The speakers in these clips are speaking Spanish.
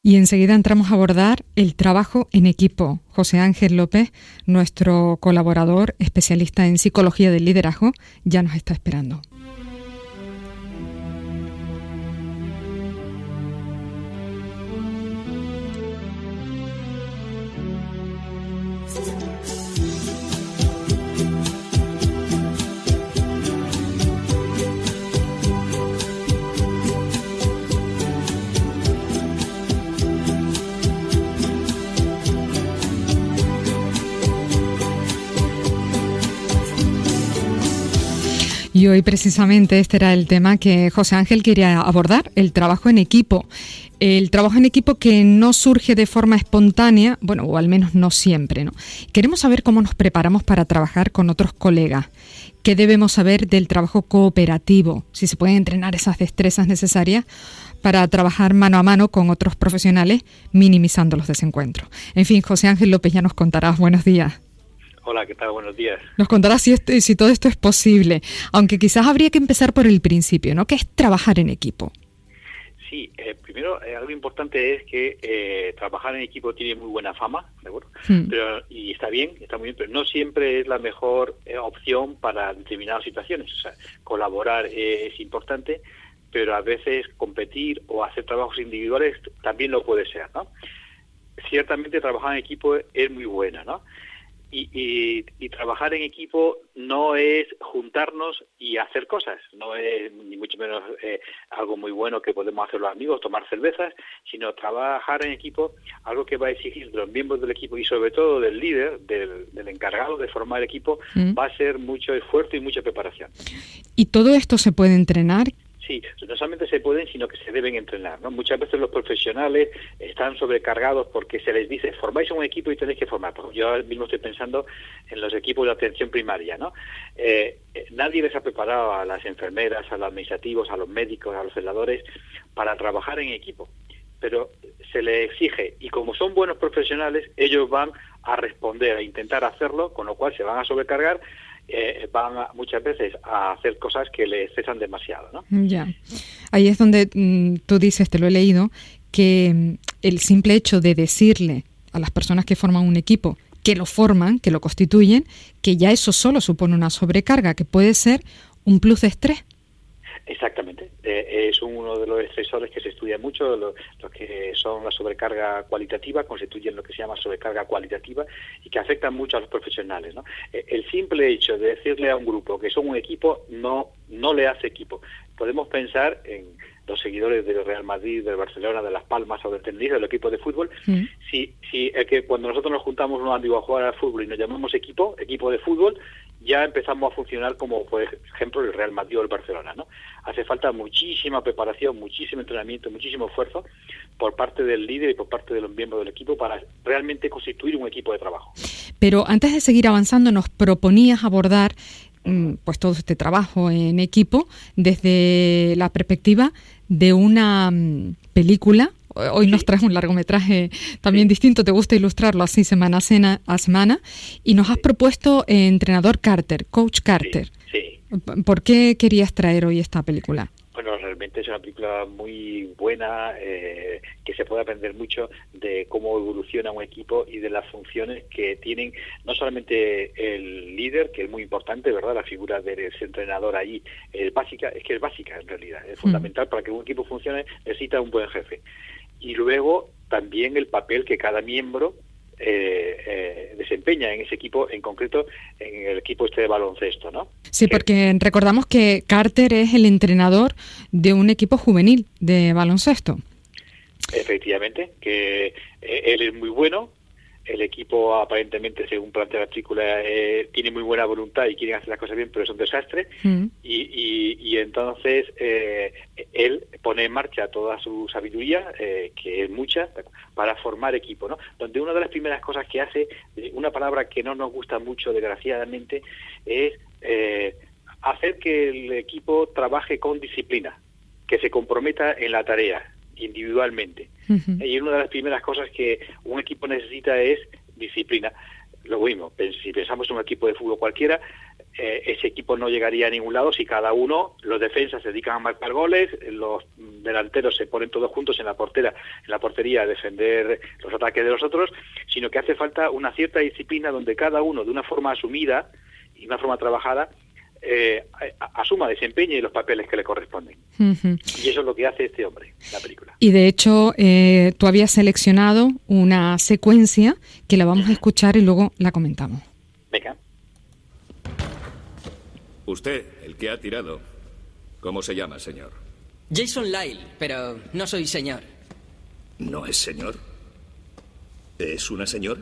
Y enseguida entramos a abordar el trabajo en equipo. José Ángel López, nuestro colaborador especialista en psicología del liderazgo, ya nos está esperando. Y hoy precisamente este era el tema que José Ángel quería abordar, el trabajo en equipo. El trabajo en equipo que no surge de forma espontánea, bueno, o al menos no siempre, ¿no? Queremos saber cómo nos preparamos para trabajar con otros colegas. ¿Qué debemos saber del trabajo cooperativo? Si se pueden entrenar esas destrezas necesarias para trabajar mano a mano con otros profesionales, minimizando los desencuentros. En fin, José Ángel López, ya nos contarás. Buenos días. Hola, ¿qué tal? Buenos días. Nos contarás si todo esto es posible, aunque quizás habría que empezar por el principio, ¿no? ¿Qué es trabajar en equipo? Sí, primero algo importante es que trabajar en equipo tiene muy buena fama, ¿de acuerdo? Y está muy bien, pero no siempre es la mejor opción para determinadas situaciones. O sea, colaborar es importante, pero a veces competir o hacer trabajos individuales también lo puede ser, ¿no? Ciertamente trabajar en equipo es muy bueno, ¿no? Y trabajar en equipo no es juntarnos y hacer cosas, no es ni mucho menos algo muy bueno que podemos hacer los amigos, tomar cervezas, sino trabajar en equipo, algo que va a exigir de los miembros del equipo y sobre todo del líder, del encargado de formar el equipo, va a ser mucho esfuerzo y mucha preparación. ¿Y todo esto se puede entrenar? Sí, no solamente se pueden, sino que se deben entrenar, ¿no? Muchas veces los profesionales están sobrecargados porque se les dice, formáis un equipo y tenéis que formar. Pues yo ahora mismo estoy pensando en los equipos de atención primaria, ¿no? Nadie les ha preparado a las enfermeras, a los administrativos, a los médicos, a los celadores para trabajar en equipo. Pero se les exige, y como son buenos profesionales, ellos van a responder, a intentar hacerlo, con lo cual se van a sobrecargar, van muchas veces a hacer cosas que les cesan demasiado, ¿no? Ya. Ahí es donde tú dices, te lo he leído, que el simple hecho de decirle a las personas que forman un equipo que lo forman, que lo constituyen, que ya eso solo supone una sobrecarga, que puede ser un plus de estrés. Exactamente. Es uno de los estresores que se estudia mucho, los que son la sobrecarga cualitativa, constituyen lo que se llama sobrecarga cualitativa y que afectan mucho a los profesionales, ¿no? El simple hecho de decirle a un grupo que son un equipo no le hace equipo. Podemos pensar en los seguidores del Real Madrid, del Barcelona, de Las Palmas o del Tenerife, del equipo de fútbol. Si que cuando nosotros nos juntamos unos amigos a jugar al fútbol y nos llamamos equipo de fútbol, ya empezamos a funcionar como, por ejemplo, el Real Madrid o el Barcelona, ¿no? Hace falta muchísima preparación, muchísimo entrenamiento, muchísimo esfuerzo por parte del líder y por parte de los miembros del equipo para realmente constituir un equipo de trabajo. Pero antes de seguir avanzando, nos proponías abordar pues todo este trabajo en equipo desde la perspectiva de una película. Hoy nos traes un largometraje también distinto, te gusta ilustrarlo así semana a semana, y nos has propuesto Entrenador Carter, Coach Carter. Sí. ¿Por qué querías traer hoy esta película? Bueno, realmente es una película muy buena, que se puede aprender mucho de cómo evoluciona un equipo y de las funciones que tienen no solamente el líder, que es muy importante, ¿verdad? La figura de ese entrenador ahí es básica en realidad, es fundamental para que un equipo funcione, necesita un buen jefe. Y luego también el papel que cada miembro desempeña en ese equipo, en concreto en el equipo de baloncesto, ¿no? Sí, porque recordamos que Carter es el entrenador de un equipo juvenil de baloncesto. Efectivamente, que él es muy bueno. El equipo aparentemente, según plantea la película, tiene muy buena voluntad y quieren hacer las cosas bien, pero es un desastre. Y entonces él pone en marcha toda su sabiduría, que es mucha, para formar equipo, ¿no? Donde una de las primeras cosas que hace, una palabra que no nos gusta mucho, desgraciadamente, es hacer que el equipo trabaje con disciplina, que se comprometa en la tarea individualmente. Y una de las primeras cosas que un equipo necesita es disciplina. Lo mismo, si pensamos en un equipo de fútbol cualquiera, ese equipo no llegaría a ningún lado si cada uno, los defensas se dedican a marcar goles, los delanteros se ponen todos juntos en la portería a defender los ataques de los otros, sino que hace falta una cierta disciplina donde cada uno, de una forma asumida y una forma trabajada, asuma, desempeñe los papeles que le corresponden. Uh-huh. Y eso es lo que hace este hombre en la película. Y de hecho, tú habías seleccionado una secuencia que la vamos a escuchar y luego la comentamos. Venga. Usted, el que ha tirado, ¿cómo se llama, señor? Jason Lyle, pero no soy señor. ¿No es señor? ¿Es una señora?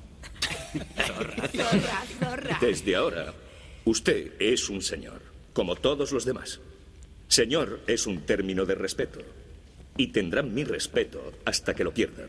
Zorra. Desde ahora, usted es un señor, como todos los demás. Señor es un término de respeto, y tendrán mi respeto hasta que lo pierdan.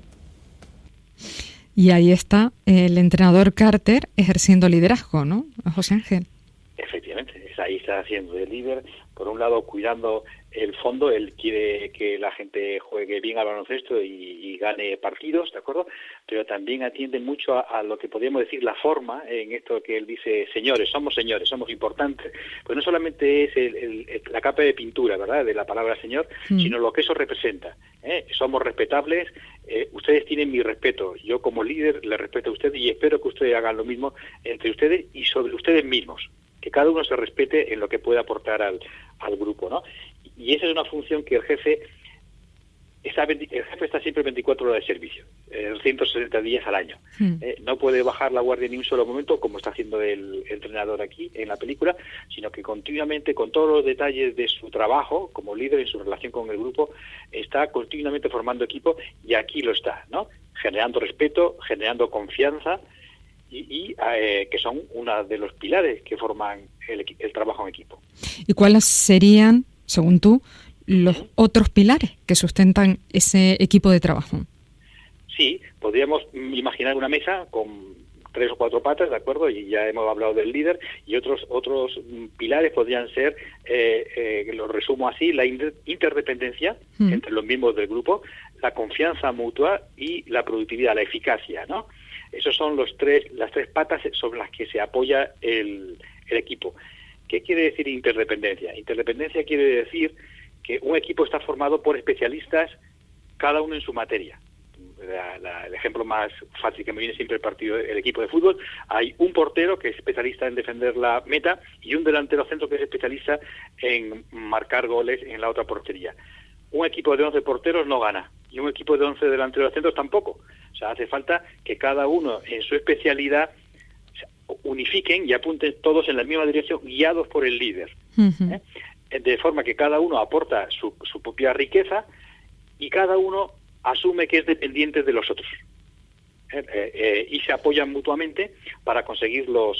Y ahí está el entrenador Carter ejerciendo liderazgo, ¿no, José Ángel? Efectivamente, ahí está haciendo de líder, por un lado cuidando el fondo, él quiere que la gente juegue bien al baloncesto y gane partidos, ¿de acuerdo? Pero también atiende mucho a lo que podríamos decir la forma, en esto que él dice, señores, somos importantes. Pues no solamente es la capa de pintura, ¿verdad?, de la palabra señor, sino lo que eso representa. Somos respetables, ustedes tienen mi respeto, yo como líder les respeto a ustedes y espero que ustedes hagan lo mismo entre ustedes y sobre ustedes mismos. Que cada uno se respete en lo que puede aportar al grupo, ¿no? Y esa es una función que el jefe está siempre 24 horas de servicio, 160 días al año. No puede bajar la guardia ni un solo momento, como está haciendo el entrenador aquí en la película, sino que continuamente, con todos los detalles de su trabajo como líder en su relación con el grupo, está continuamente formando equipo, y aquí lo está, ¿no? Generando respeto, generando confianza, y que son uno de los pilares que forman el trabajo en equipo. ¿Y cuáles serían, según tú, los otros pilares que sustentan ese equipo de trabajo? Sí, podríamos imaginar una mesa con 3 o 4 patas, ¿de acuerdo? Y ya hemos hablado del líder, y otros pilares podrían ser, lo resumo así, la interdependencia entre los miembros del grupo, la confianza mutua y la productividad, la eficacia, ¿no? Esos son las tres patas sobre las que se apoya el equipo. ¿Qué quiere decir interdependencia? Interdependencia quiere decir que un equipo está formado por especialistas, cada uno en su materia. El ejemplo más fácil que me viene siempre el equipo de fútbol, hay un portero que es especialista en defender la meta y un delantero centro que es especialista en marcar goles en la otra portería. Un equipo de 11 porteros no gana, y un equipo de 11 delanteros centros tampoco. O sea, hace falta que cada uno en su especialidad unifiquen y apunten todos en la misma dirección, guiados por el líder. Uh-huh. De forma que cada uno aporta su propia riqueza y cada uno asume que es dependiente de los otros. Y se apoyan mutuamente para conseguir los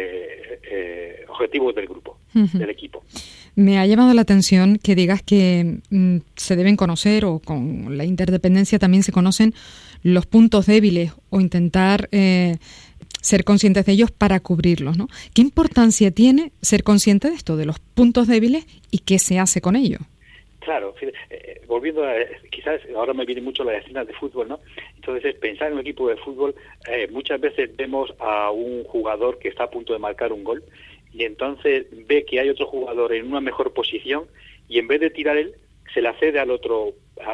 objetivos del grupo, uh-huh, del equipo. Me ha llamado la atención que digas que se deben conocer, o con la interdependencia también se conocen los puntos débiles, o intentar ser conscientes de ellos para cubrirlos, ¿no? ¿Qué importancia tiene ser consciente de esto, de los puntos débiles, y qué se hace con ellos? Claro, volviendo quizás ahora me viene mucho la escena de fútbol, ¿no? Entonces, pensar en un equipo de fútbol, muchas veces vemos a un jugador que está a punto de marcar un gol, y entonces ve que hay otro jugador en una mejor posición, y en vez de tirar él, se la cede al otro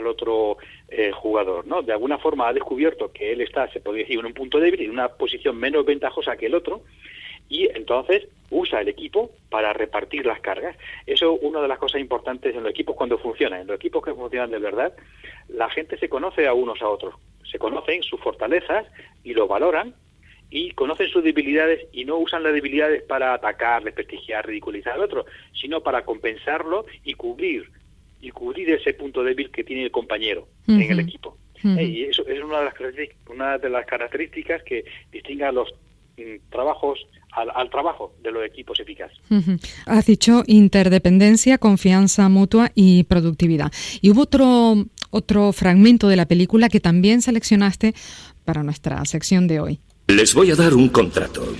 jugador, ¿no? De alguna forma ha descubierto que él está, se podría decir, en un punto débil, en una posición menos ventajosa que el otro, y entonces usa el equipo para repartir las cargas. Eso es una de las cosas importantes en los equipos cuando funcionan. En los equipos que funcionan de verdad, la gente se conoce a unos a otros, se conocen sus fortalezas y lo valoran, y conocen sus debilidades y no usan las debilidades para atacar, desprestigiar, ridiculizar al otro, sino para compensarlo y cubrir ese punto débil que tiene el compañero, uh-huh, en el equipo. Uh-huh. Y eso es una de las características que distingue a los trabajos al trabajo de los equipos eficaces. Uh-huh. Has dicho interdependencia, confianza mutua y productividad. Y hubo otro fragmento de la película que también seleccionaste para nuestra sección de hoy. Les voy a dar un contrato.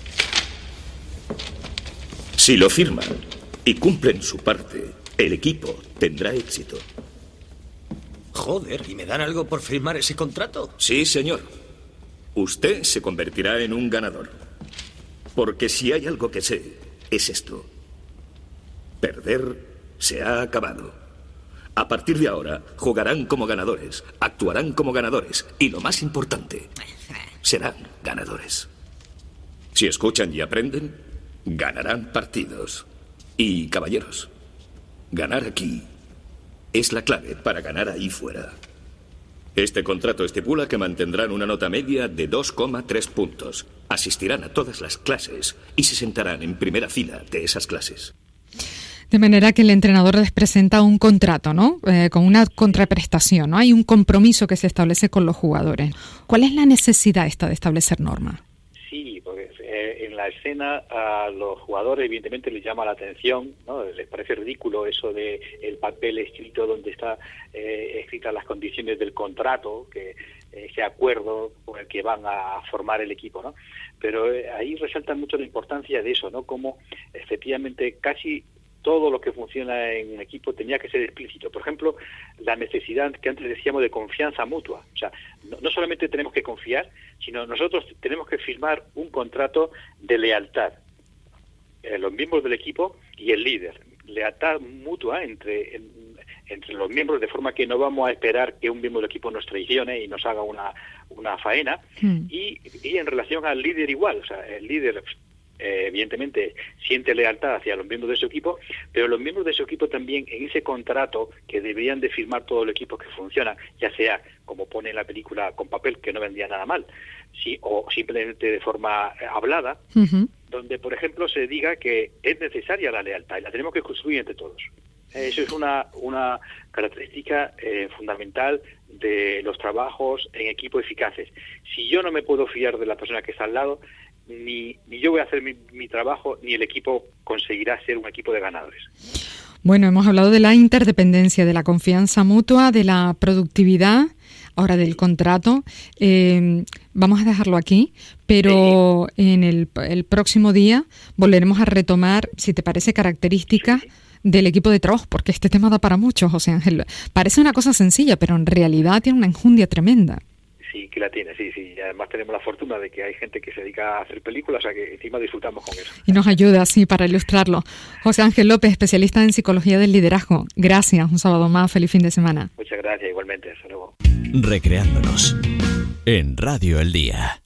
Si lo firman y cumplen su parte, el equipo tendrá éxito. Joder, ¿y me dan algo por firmar ese contrato? Sí, señor. Usted se convertirá en un ganador. Porque si hay algo que sé, es esto. Perder se ha acabado. A partir de ahora, jugarán como ganadores, actuarán como ganadores y, lo más importante, serán ganadores. Si escuchan y aprenden, ganarán partidos. Y, caballeros, ganar aquí es la clave para ganar ahí fuera. Este contrato estipula que mantendrán una nota media de 2,3 puntos. Asistirán a todas las clases y se sentarán en primera fila de esas clases. De manera que el entrenador les presenta un contrato, ¿no? Con una contraprestación, ¿no? Hay un compromiso que se establece con los jugadores. ¿Cuál es la necesidad esta de establecer normas? Sí, porque en la escena a los jugadores evidentemente les llama la atención, ¿no? Les parece ridículo eso de el papel escrito donde está escritas las condiciones del contrato, que ese acuerdo con el que van a formar el equipo, ¿no? Pero ahí resalta mucho la importancia de eso, ¿no? Como efectivamente casi todo lo que funciona en un equipo tenía que ser explícito. Por ejemplo, la necesidad que antes decíamos de confianza mutua. O sea, no solamente tenemos que confiar, sino nosotros tenemos que firmar un contrato de lealtad. Los miembros del equipo y el líder. Lealtad mutua entre los miembros, de forma que no vamos a esperar que un miembro del equipo nos traicione y nos haga una faena. Y en relación al líder igual. O sea, el líder evidentemente siente lealtad hacia los miembros de su equipo, pero los miembros de su equipo también en ese contrato que deberían de firmar todos los equipos que funcionan, ya sea como pone en la película con papel, que no vendría nada mal, sí, o simplemente de forma hablada, donde por ejemplo se diga que es necesaria la lealtad y la tenemos que construir entre todos. Eso es una característica fundamental de los trabajos en equipo eficaces. Si yo no me puedo fiar de la persona que está al lado, ni yo voy a hacer mi trabajo, ni el equipo conseguirá ser un equipo de ganadores. Bueno, hemos hablado de la interdependencia, de la confianza mutua, de la productividad, ahora del contrato. Vamos a dejarlo aquí, pero en el próximo día volveremos a retomar, si te parece, características del equipo de trabajo, porque este tema da para mucho, José Ángel. Parece una cosa sencilla, pero en realidad tiene una enjundia tremenda. Sí, que la tiene, sí. Y además tenemos la fortuna de que hay gente que se dedica a hacer películas, o sea que encima disfrutamos con eso. Y nos ayuda, sí, para ilustrarlo. José Ángel López, especialista en psicología del liderazgo. Gracias, un sábado más, feliz fin de semana. Muchas gracias, igualmente, hasta luego. Recreándonos en Radio El Día.